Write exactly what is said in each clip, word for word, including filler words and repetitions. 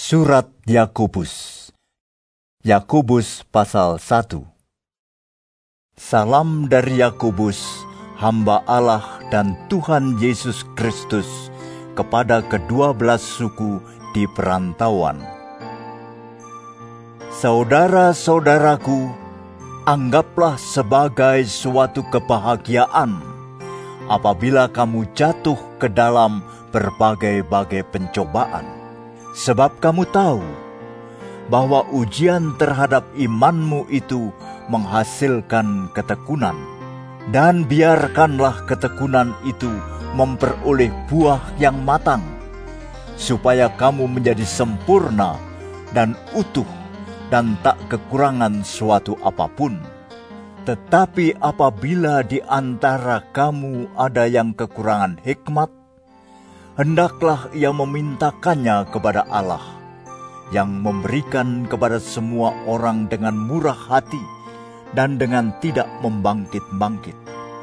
Surat Yakobus. Yakobus pasal satu. Salam dari Yakobus, hamba Allah dan Tuhan Yesus Kristus, kepada kedua belas suku di perantauan. Saudara-saudaraku, anggaplah sebagai suatu kebahagiaan apabila kamu jatuh ke dalam berbagai-bagai pencobaan. Sebab kamu tahu bahwa ujian terhadap imanmu itu menghasilkan ketekunan. Dan biarkanlah ketekunan itu memperoleh buah yang matang, supaya kamu menjadi sempurna dan utuh dan tak kekurangan suatu apapun. Tetapi apabila di antara kamu ada yang kekurangan hikmat, hendaklah ia memintakannya kepada Allah, yang memberikan kepada semua orang dengan murah hati dan dengan tidak membangkit-bangkit.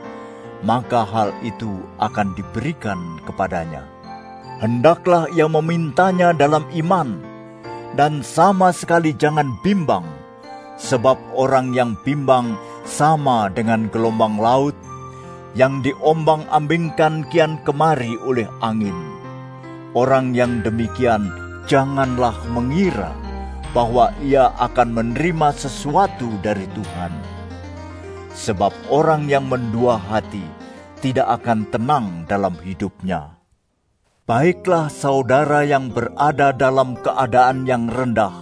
Maka hal itu akan diberikan kepadanya. Hendaklah ia memintanya dalam iman, dan sama sekali jangan bimbang, sebab orang yang bimbang sama dengan gelombang laut, yang diombang-ambingkan kian kemari oleh angin. Orang yang demikian janganlah mengira bahwa ia akan menerima sesuatu dari Tuhan. Sebab orang yang mendua hati tidak akan tenang dalam hidupnya. Baiklah saudara yang berada dalam keadaan yang rendah,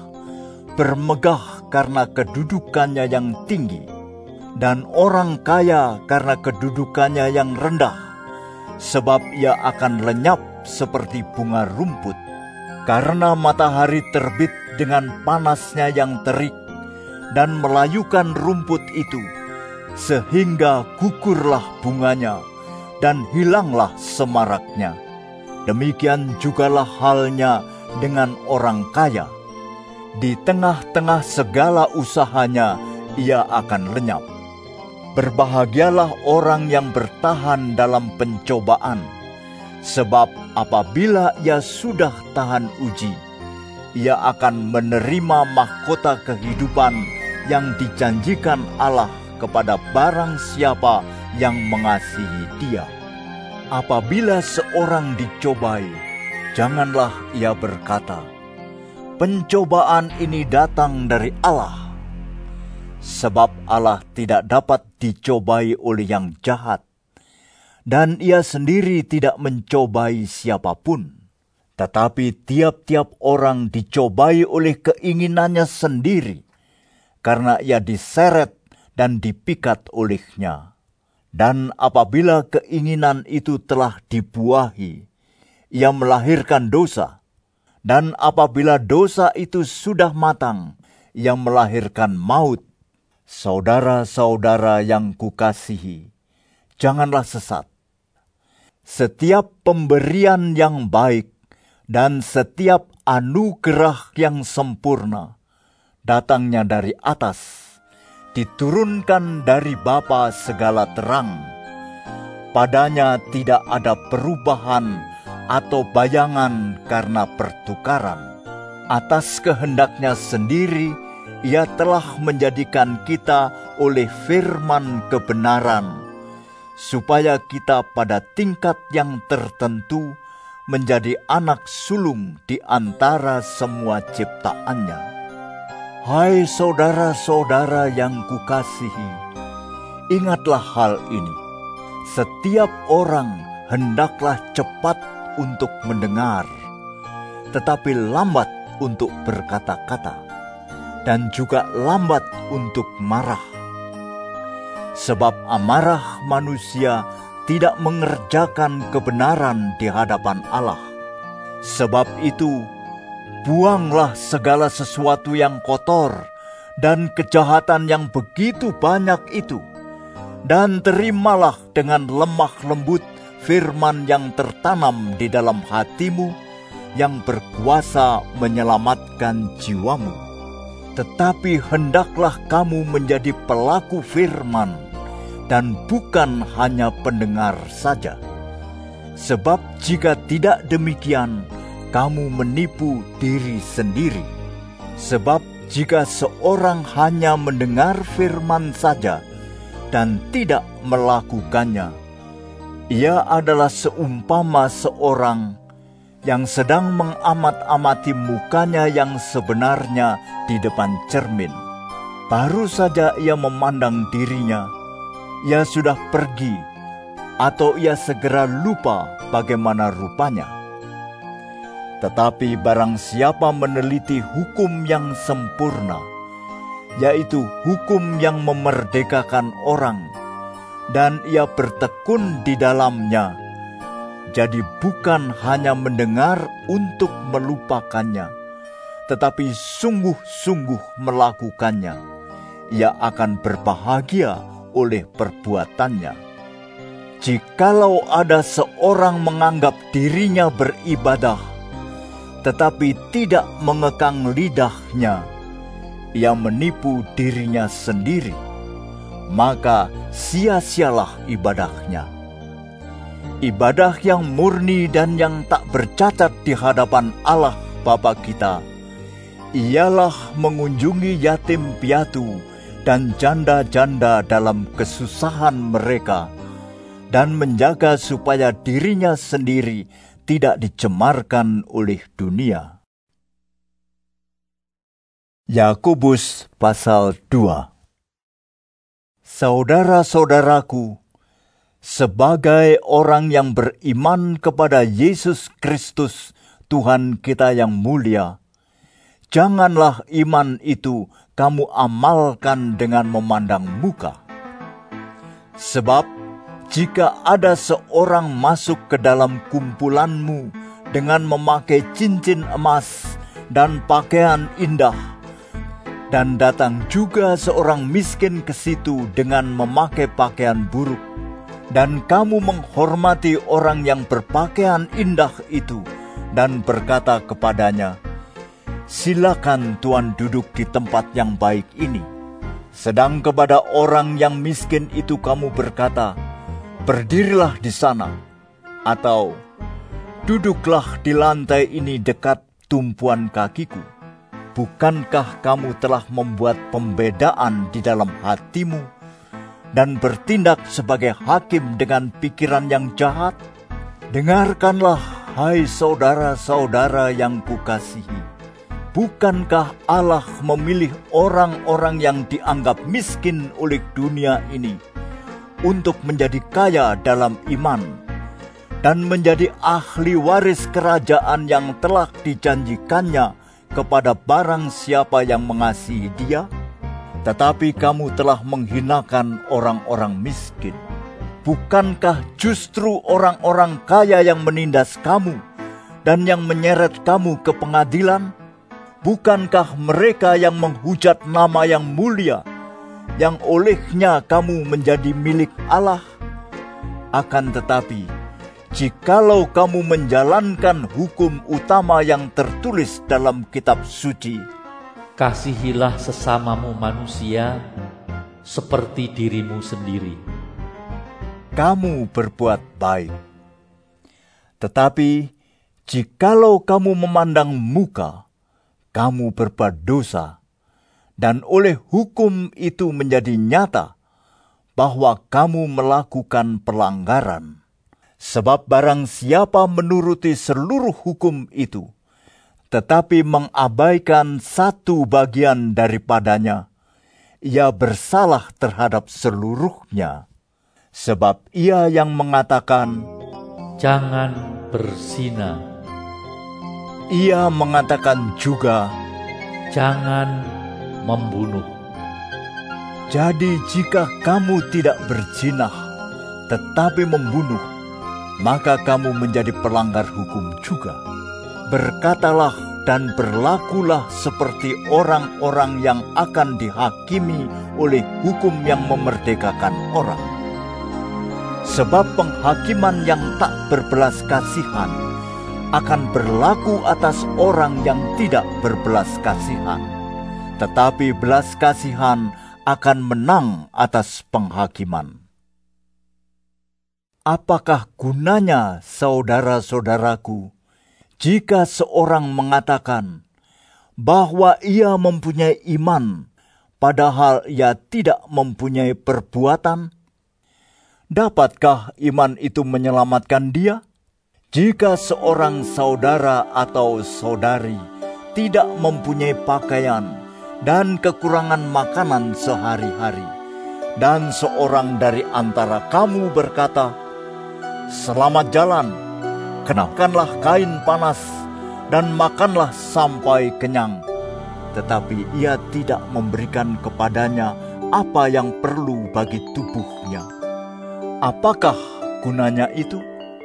bermegah karena kedudukannya yang tinggi, dan orang kaya karena kedudukannya yang rendah, sebab ia akan lenyap seperti bunga rumput, karena matahari terbit dengan panasnya yang terik, dan melayukan rumput itu, sehingga gugurlah bunganya, dan hilanglah semaraknya. Demikian jugalah halnya dengan orang kaya. Di tengah-tengah segala usahanya, ia akan lenyap. Berbahagialah orang yang bertahan dalam pencobaan, sebab apabila ia sudah tahan uji, ia akan menerima mahkota kehidupan yang dijanjikan Allah kepada barang siapa yang mengasihi Dia. Apabila seorang dicobai, janganlah ia berkata, "Pencobaan ini datang dari Allah." Sebab Allah tidak dapat dicobai oleh yang jahat, dan ia sendiri tidak mencobai siapapun. Tetapi tiap-tiap orang dicobai oleh keinginannya sendiri, karena ia diseret dan dipikat olehnya. Dan apabila keinginan itu telah dibuahi, ia melahirkan dosa. Dan apabila dosa itu sudah matang, ia melahirkan maut. Saudara-saudara yang kukasihi, janganlah sesat. Setiap pemberian yang baik dan setiap anugerah yang sempurna datangnya dari atas, diturunkan dari Bapa segala terang. Padanya tidak ada perubahan atau bayangan karena pertukaran. Atas kehendaknya sendiri, Ia telah menjadikan kita oleh firman kebenaran, supaya kita pada tingkat yang tertentu menjadi anak sulung di antara semua ciptaannya. Hai saudara-saudara yang kukasihi, ingatlah hal ini. Setiap orang hendaklah cepat untuk mendengar, tetapi lambat untuk berkata-kata, dan juga lambat untuk marah. Sebab amarah manusia tidak mengerjakan kebenaran di hadapan Allah. Sebab itu, buanglah segala sesuatu yang kotor dan kejahatan yang begitu banyak itu, dan terimalah dengan lemah lembut firman yang tertanam di dalam hatimu, yang berkuasa menyelamatkan jiwamu. Tetapi hendaklah kamu menjadi pelaku firman, dan bukan hanya pendengar saja. Sebab jika tidak demikian, kamu menipu diri sendiri. Sebab jika seorang hanya mendengar firman saja dan tidak melakukannya, ia adalah seumpama seorang yang sedang mengamat-amati mukanya yang sebenarnya di depan cermin. Baru saja ia memandang dirinya, ia sudah pergi, atau ia segera lupa bagaimana rupanya. Tetapi barang siapa meneliti hukum yang sempurna, yaitu hukum yang memerdekakan orang, dan ia bertekun di dalamnya, jadi bukan hanya mendengar untuk melupakannya, tetapi sungguh-sungguh melakukannya, ia akan berbahagia oleh perbuatannya. Jikalau ada seorang menganggap dirinya beribadah, tetapi tidak mengekang lidahnya, ia menipu dirinya sendiri, maka sia-sialah ibadahnya. Ibadah yang murni dan yang tak bercacat di hadapan Allah Bapa kita ialah mengunjungi yatim piatu dan janda-janda dalam kesusahan mereka, dan menjaga supaya dirinya sendiri tidak dicemarkan oleh dunia. Yakobus pasal dua. Saudara-saudaraku, sebagai orang yang beriman kepada Yesus Kristus, Tuhan kita yang mulia, janganlah iman itu kamu amalkan dengan memandang muka. Sebab jika ada seorang masuk ke dalam kumpulanmu dengan memakai cincin emas dan pakaian indah, dan datang juga seorang miskin ke situ dengan memakai pakaian buruk, dan kamu menghormati orang yang berpakaian indah itu dan berkata kepadanya, "Silakan Tuan duduk di tempat yang baik ini," sedang kepada orang yang miskin itu kamu berkata, "Berdirilah di sana," atau "Duduklah di lantai ini dekat tumpuan kakiku." Bukankah kamu telah membuat pembedaan di dalam hatimu dan bertindak sebagai hakim dengan pikiran yang jahat? Dengarkanlah, hai saudara-saudara yang kukasihi. Bukankah Allah memilih orang-orang yang dianggap miskin oleh dunia ini untuk menjadi kaya dalam iman dan menjadi ahli waris kerajaan yang telah dijanjikannya kepada barang siapa yang mengasihi Dia? Tetapi kamu telah menghinakan orang-orang miskin. Bukankah justru orang-orang kaya yang menindas kamu dan yang menyeret kamu ke pengadilan? Bukankah mereka yang menghujat nama yang mulia, yang olehnya kamu menjadi milik Allah? Akan tetapi, jikalau kamu menjalankan hukum utama yang tertulis dalam kitab suci, kasihilah sesamamu manusia seperti dirimu sendiri, kamu berbuat baik. Tetapi, jikalau kamu memandang muka, kamu berbuat dosa, dan oleh hukum itu menjadi nyata bahwa kamu melakukan pelanggaran. Sebab barang siapa menuruti seluruh hukum itu, tetapi mengabaikan satu bagian daripadanya, ia bersalah terhadap seluruhnya. Sebab ia yang mengatakan, "Jangan berzina," ia mengatakan juga, "Jangan membunuh." Jadi jika kamu tidak berzinah, tetapi membunuh, maka kamu menjadi pelanggar hukum juga. Berkatalah dan berlakulah seperti orang-orang yang akan dihakimi oleh hukum yang memerdekakan orang. Sebab penghakiman yang tak berbelas kasihan akan berlaku atas orang yang tidak berbelas kasihan, tetapi belas kasihan akan menang atas penghakiman. Apakah gunanya, saudara-saudaraku, Jika seorang mengatakan bahwa ia mempunyai iman, padahal ia tidak mempunyai perbuatan, dapatkah iman itu menyelamatkan dia? Jika seorang saudara atau saudari tidak mempunyai pakaian dan kekurangan makanan sehari-hari, dan seorang dari antara kamu berkata, "Selamat jalan, kenakanlah kain panas dan makanlah sampai kenyang," tetapi ia tidak memberikan kepadanya apa yang perlu bagi tubuhnya, apakah gunanya itu?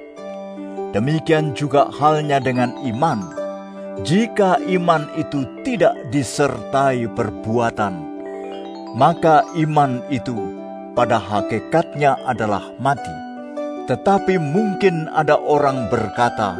Demikian juga halnya dengan iman. Jika iman itu tidak disertai perbuatan, maka iman itu pada hakikatnya adalah mati. Tetapi mungkin ada orang berkata,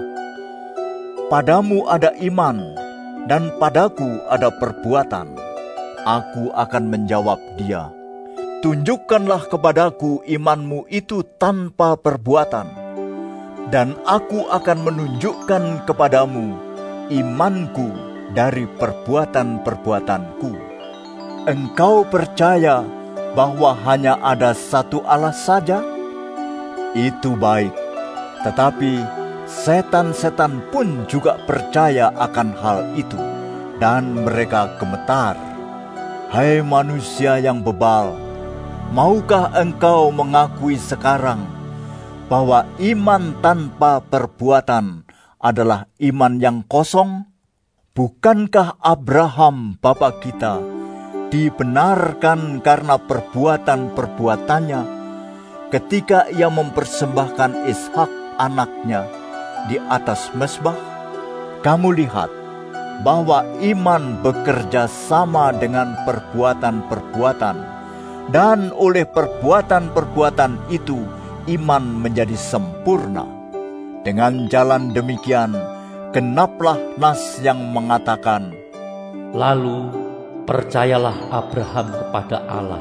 "Padamu ada iman, dan padaku ada perbuatan." Aku akan menjawab dia, "Tunjukkanlah kepadaku imanmu itu tanpa perbuatan, dan aku akan menunjukkan kepadamu imanku dari perbuatan-perbuatanku. Engkau percaya bahwa hanya ada satu Allah saja? Itu baik, tetapi setan-setan pun juga percaya akan hal itu, dan mereka gemetar. Hai manusia yang bebal, maukah engkau mengakui sekarang bahwa iman tanpa perbuatan adalah iman yang kosong? Bukankah Abraham bapa kita dibenarkan karena perbuatan-perbuatannya ketika ia mempersembahkan Ishak anaknya di atas mezbah? Kamu lihat bahwa iman bekerja sama dengan perbuatan-perbuatan, dan oleh perbuatan-perbuatan itu iman menjadi sempurna. Dengan jalan demikian, genaplah nas yang mengatakan, "Lalu percayalah Abraham kepada Allah,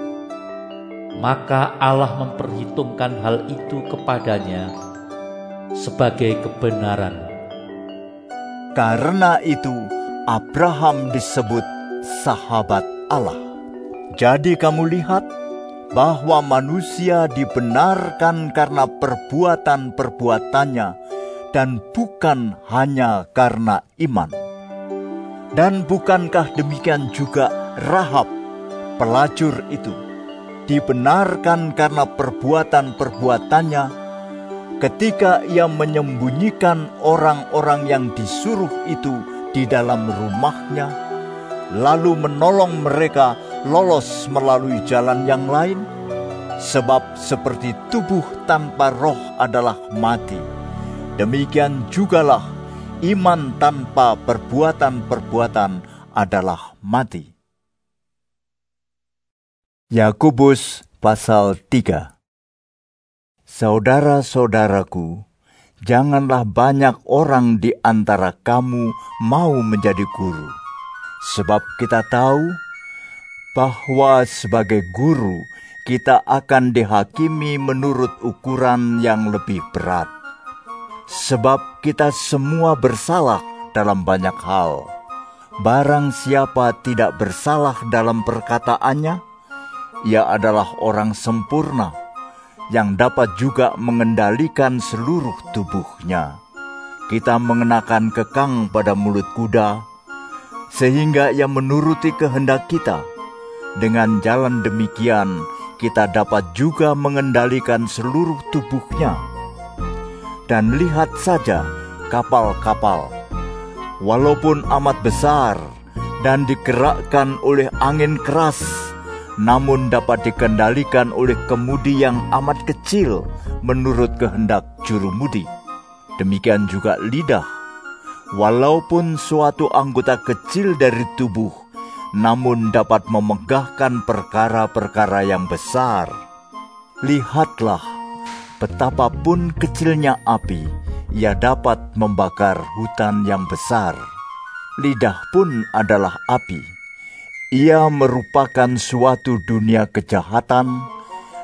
maka Allah memperhitungkan hal itu kepadanya sebagai kebenaran." Karena itu Abraham disebut sahabat Allah. Jadi kamu lihat bahwa manusia dibenarkan karena perbuatan-perbuatannya dan bukan hanya karena iman. Dan bukankah demikian juga Rahab, pelacur itu, dibenarkan karena perbuatan-perbuatannya ketika ia menyembunyikan orang-orang yang disuruh itu di dalam rumahnya, lalu menolong mereka lolos melalui jalan yang lain? Sebab seperti tubuh tanpa roh adalah mati, demikian jugalah iman tanpa perbuatan-perbuatan adalah mati. Yakobus pasal tiga. Saudara-saudaraku, janganlah banyak orang di antara kamu mau menjadi guru, sebab kita tahu bahwa sebagai guru kita akan dihakimi menurut ukuran yang lebih berat. Sebab kita semua bersalah dalam banyak hal. Barang siapa tidak bersalah dalam perkataannya, ia adalah orang sempurna, yang dapat juga mengendalikan seluruh tubuhnya. Kita mengenakan kekang pada mulut kuda, sehingga ia menuruti kehendak kita. Dengan jalan demikian, kita dapat juga mengendalikan seluruh tubuhnya. Dan lihat saja kapal-kapal, walaupun amat besar dan digerakkan oleh angin keras, namun dapat dikendalikan oleh kemudi yang amat kecil menurut kehendak jurumudi. Demikian juga lidah, walaupun suatu anggota kecil dari tubuh, namun dapat memegahkan perkara-perkara yang besar. Lihatlah, betapapun kecilnya api, ia dapat membakar hutan yang besar. Lidah pun adalah api. Ia merupakan suatu dunia kejahatan,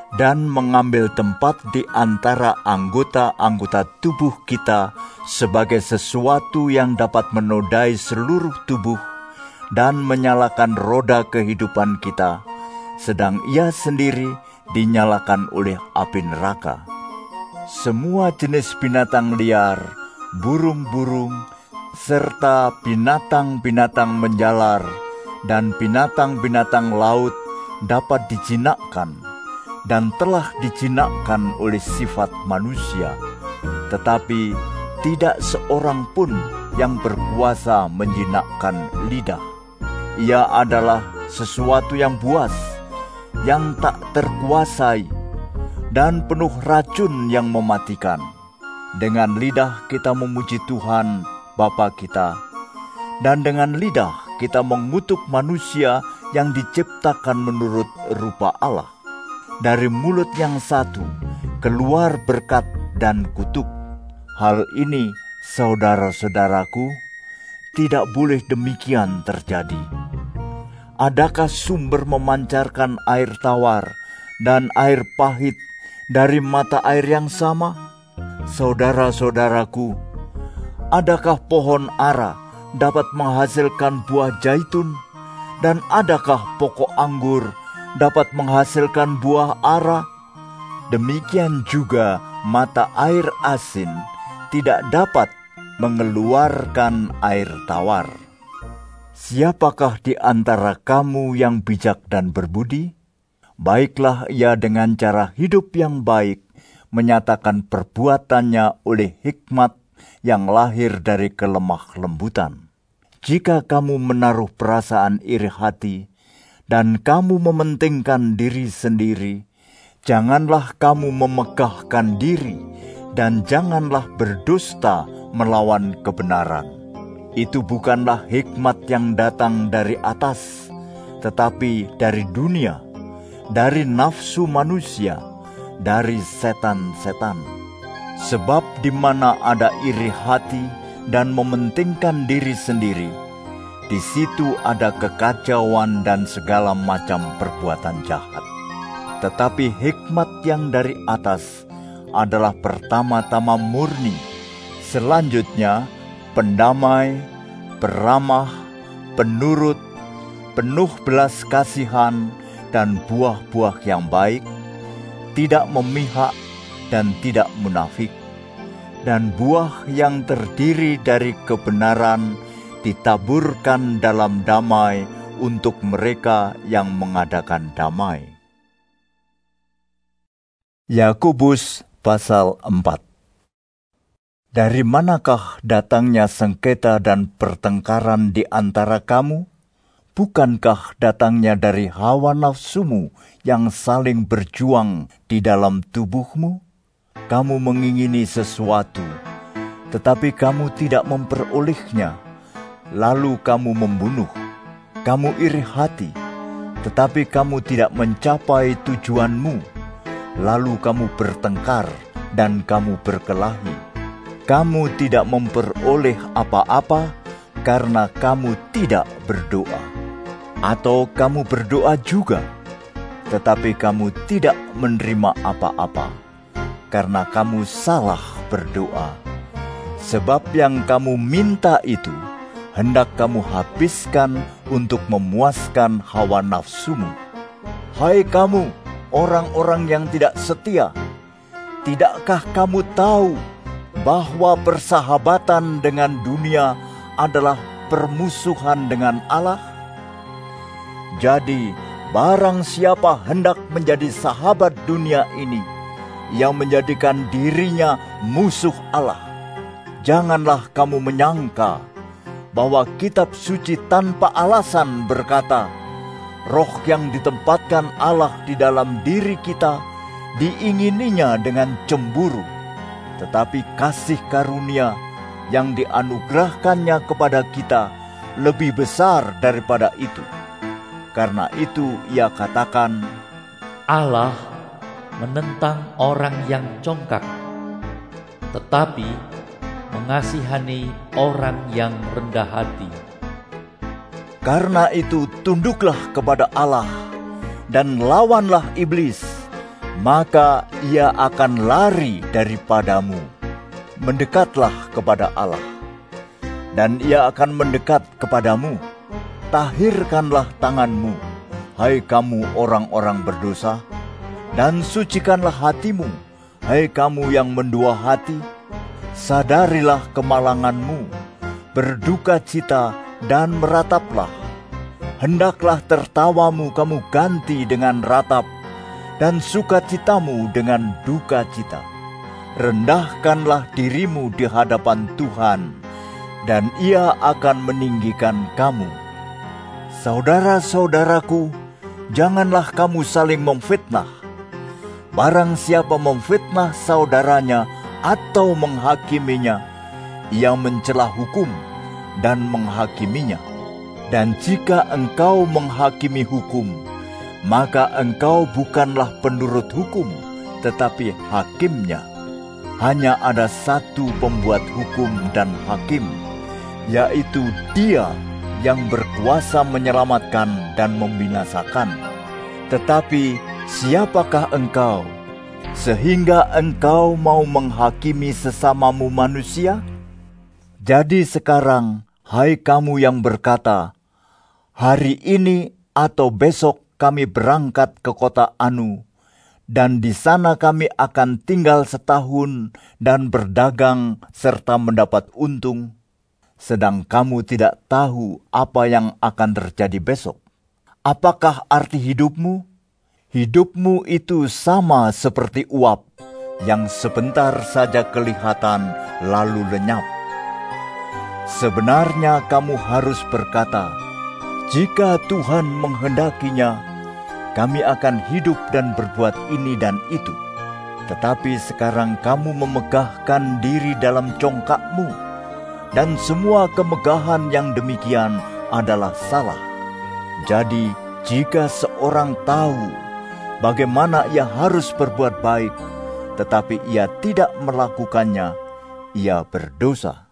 dan mengambil tempat di antara anggota-anggota tubuh kita sebagai sesuatu yang dapat menodai seluruh tubuh dan menyalakan roda kehidupan kita, sedang ia sendiri dinyalakan oleh api neraka. Semua jenis binatang liar, burung-burung, serta binatang-binatang menjalar dan binatang-binatang laut dapat dijinakkan dan telah dijinakkan oleh sifat manusia, tetapi tidak seorang pun yang berkuasa menjinakkan lidah. Ia adalah sesuatu yang buas, yang tak terkuasai, dan penuh racun yang mematikan. Dengan lidah kita memuji Tuhan Bapa kita, dan dengan lidah kita mengutuk manusia yang diciptakan menurut rupa Allah. Dari mulut yang satu keluar berkat dan kutuk. Hal ini, saudara-saudaraku, tidak boleh demikian terjadi. Adakah sumber memancarkan air tawar dan air pahit dari mata air yang sama? Saudara-saudaraku, adakah pohon ara dapat menghasilkan buah zaitun? Dan adakah pokok anggur dapat menghasilkan buah ara? Demikian juga mata air asin tidak dapat mengeluarkan air tawar. Siapakah di antara kamu yang bijak dan berbudi? Baiklah ia dengan cara hidup yang baik menyatakan perbuatannya oleh hikmat yang lahir dari kelemah lembutan. Jika kamu menaruh perasaan iri hati dan kamu mementingkan diri sendiri, janganlah kamu memegahkan diri dan janganlah berdusta melawan kebenaran. Itu bukanlah hikmat yang datang dari atas, tetapi dari dunia, dari nafsu manusia, dari setan-setan. Sebab di mana ada iri hati dan mementingkan diri sendiri, di situ ada kekacauan dan segala macam perbuatan jahat. Tetapi hikmat yang dari atas adalah pertama-tama murni, selanjutnya pendamai, peramah, penurut, penuh belas kasihan dan buah-buah yang baik, tidak memihak dan tidak munafik. Dan buah yang terdiri dari kebenaran ditaburkan dalam damai untuk mereka yang mengadakan damai. Yakobus pasal empat. Dari manakah datangnya sengketa dan pertengkaran di antara kamu? Bukankah datangnya dari hawa nafsumu yang saling berjuang di dalam tubuhmu? Kamu mengingini sesuatu, tetapi kamu tidak memperolehnya, lalu kamu membunuh. Kamu iri hati, tetapi kamu tidak mencapai tujuanmu, lalu kamu bertengkar dan kamu berkelahi. Kamu tidak memperoleh apa-apa karena kamu tidak berdoa. Atau kamu berdoa juga, tetapi kamu tidak menerima apa-apa karena kamu salah berdoa. Sebab yang kamu minta itu hendak kamu habiskan untuk memuaskan hawa nafsumu. Hai kamu, orang-orang yang tidak setia, tidakkah kamu tahu bahwa persahabatan dengan dunia adalah permusuhan dengan Allah? Jadi, barang siapa hendak menjadi sahabat dunia ini, yang menjadikan dirinya musuh Allah. Janganlah kamu menyangka bahwa kitab suci tanpa alasan berkata, roh yang ditempatkan Allah di dalam diri kita diingininya dengan cemburu. Tetapi kasih karunia yang dianugerahkannya kepada kita lebih besar daripada itu. Karena itu ia katakan, Allah menentang orang yang congkak, tetapi mengasihani orang yang rendah hati. Karena itu tunduklah kepada Allah dan lawanlah iblis, maka ia akan lari daripadamu. Mendekatlah kepada Allah, dan ia akan mendekat kepadamu. Tahirkanlah tanganmu, hai kamu orang-orang berdosa, dan sucikanlah hatimu, hai kamu yang mendua hati. Sadarilah kemalanganmu, berduka cita dan merataplah. Hendaklah tertawamu kamu ganti dengan ratap, dan sukacitamu dengan duka cita. Rendahkanlah dirimu di hadapan Tuhan, dan Ia akan meninggikan kamu. Saudara-saudaraku, janganlah kamu saling memfitnah. Barang siapa memfitnah saudaranya atau menghakiminya, ia mencela hukum dan menghakiminya. Dan jika engkau menghakimi hukum, maka engkau bukanlah penurut hukum, tetapi hakimnya. Hanya ada satu pembuat hukum dan hakim, yaitu Dia yang berkuasa menyelamatkan dan membinasakan. Tetapi siapakah engkau, sehingga engkau mau menghakimi sesamamu manusia? Jadi sekarang, hai kamu yang berkata, hari ini atau besok kami berangkat ke kota Anu, dan di sana kami akan tinggal setahun dan berdagang serta mendapat untung, sedang kamu tidak tahu apa yang akan terjadi besok. Apakah arti hidupmu? Hidupmu itu sama seperti uap, yang sebentar saja kelihatan lalu lenyap. Sebenarnya kamu harus berkata, jika Tuhan menghendakinya, kami akan hidup dan berbuat ini dan itu. Tetapi sekarang kamu memegahkan diri dalam congkakmu, dan semua kemegahan yang demikian adalah salah. Jadi, jika seorang tahu bagaimana ia harus berbuat baik, tetapi ia tidak melakukannya, ia berdosa.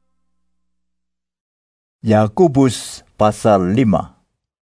Yakobus pasal lima.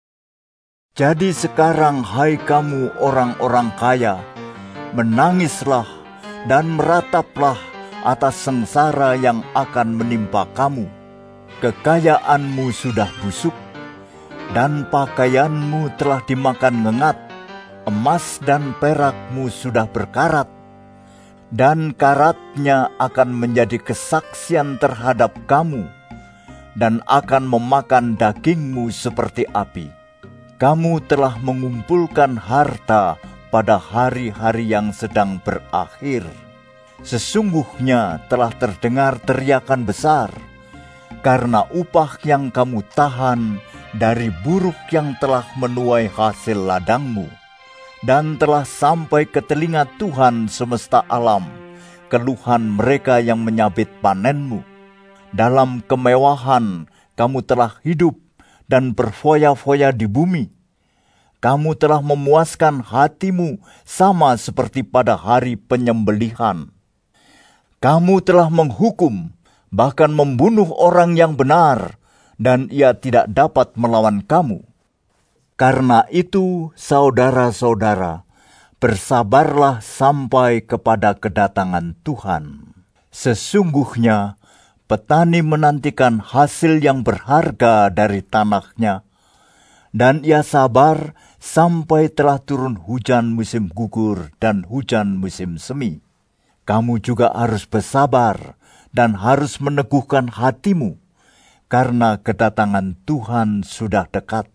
Jadi sekarang hai kamu orang-orang kaya, menangislah dan merataplah atas sengsara yang akan menimpa kamu. Kekayaanmu sudah busuk, dan pakaianmu telah dimakan ngengat. Emas dan perakmu sudah berkarat, dan karatnya akan menjadi kesaksian terhadap kamu, dan akan memakan dagingmu seperti api. Kamu telah mengumpulkan harta pada hari-hari yang sedang berakhir. Sesungguhnya telah terdengar teriakan besar, karena upah yang kamu tahan dari buruh yang telah menuai hasil ladangmu. Dan telah sampai ke telinga Tuhan semesta alam keluhan mereka yang menyabit panenmu. Dalam kemewahan kamu telah hidup dan berfoya-foya di bumi. Kamu telah memuaskan hatimu sama seperti pada hari penyembelihan. Kamu telah menghukum, bahkan membunuh orang yang benar, dan ia tidak dapat melawan kamu. Karena itu, saudara-saudara, bersabarlah sampai kepada kedatangan Tuhan. Sesungguhnya, petani menantikan hasil yang berharga dari tanahnya, dan ia sabar sampai telah turun hujan musim gugur dan hujan musim semi. Kamu juga harus bersabar dan harus meneguhkan hatimu, karena kedatangan Tuhan sudah dekat.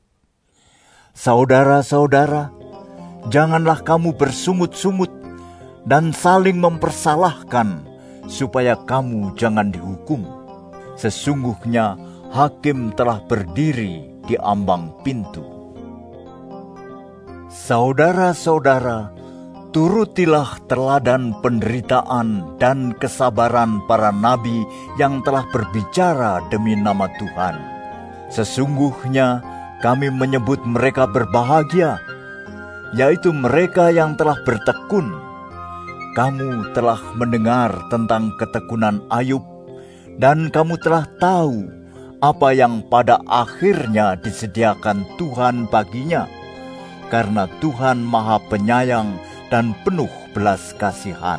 Saudara-saudara, janganlah kamu bersungut-sungut dan saling mempersalahkan, supaya kamu jangan dihukum. Sesungguhnya hakim telah berdiri di ambang pintu. Saudara-saudara, turutilah teladan penderitaan dan kesabaran para nabi yang telah berbicara demi nama Tuhan. Sesungguhnya kami menyebut mereka berbahagia, yaitu mereka yang telah bertekun. Kamu telah mendengar tentang ketekunan Ayub, dan kamu telah tahu apa yang pada akhirnya disediakan Tuhan baginya, karena Tuhan Maha Penyayang dan penuh belas kasihan.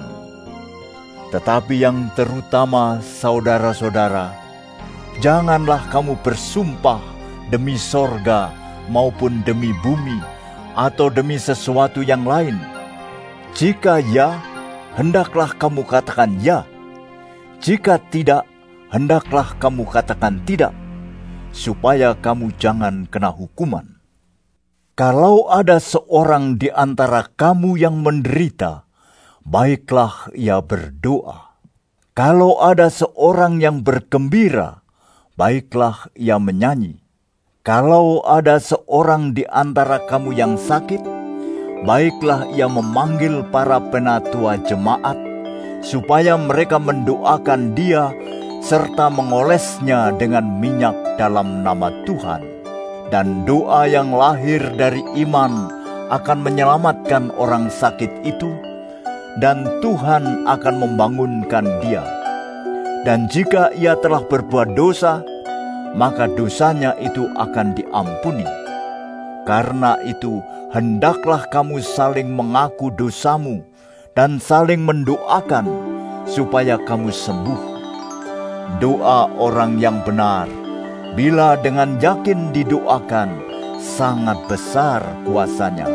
Tetapi yang terutama, saudara-saudara, janganlah kamu bersumpah demi sorga maupun demi bumi atau demi sesuatu yang lain. Jika ya, hendaklah kamu katakan ya. Jika tidak, hendaklah kamu katakan tidak, supaya kamu jangan kena hukuman. Kalau ada seorang di antara kamu yang menderita, baiklah ia berdoa. Kalau ada seorang yang bergembira, baiklah ia menyanyi. Kalau ada seorang di antara kamu yang sakit, baiklah ia memanggil para penatua jemaat, supaya mereka mendoakan dia serta mengolesnya dengan minyak dalam nama Tuhan. Dan doa yang lahir dari iman akan menyelamatkan orang sakit itu, dan Tuhan akan membangunkan dia. Dan jika ia telah berbuat dosa, maka dosanya itu akan diampuni. Karena itu, hendaklah kamu saling mengaku dosamu dan saling mendoakan supaya kamu sembuh. Doa orang yang benar, bila dengan yakin didoakan, sangat besar kuasanya.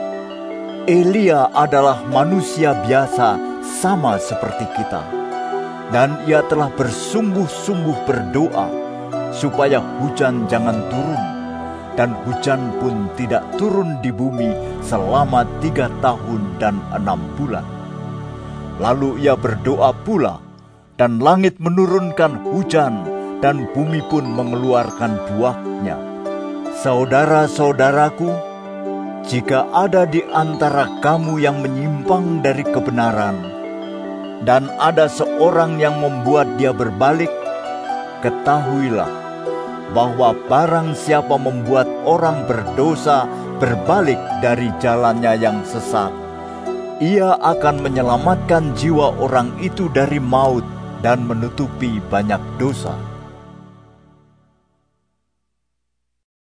Elia adalah manusia biasa sama seperti kita, dan ia telah bersungguh-sungguh berdoa supaya hujan jangan turun, dan hujan pun tidak turun di bumi selama tiga tahun dan enam bulan. Lalu ia berdoa pula, dan langit menurunkan hujan, dan bumi pun mengeluarkan buahnya. Saudara-saudaraku, jika ada di antara kamu yang menyimpang dari kebenaran, dan ada seorang yang membuat dia berbalik, ketahuilah bahwa barang siapa membuat orang berdosa berbalik dari jalannya yang sesat, ia akan menyelamatkan jiwa orang itu dari maut dan menutupi banyak dosa.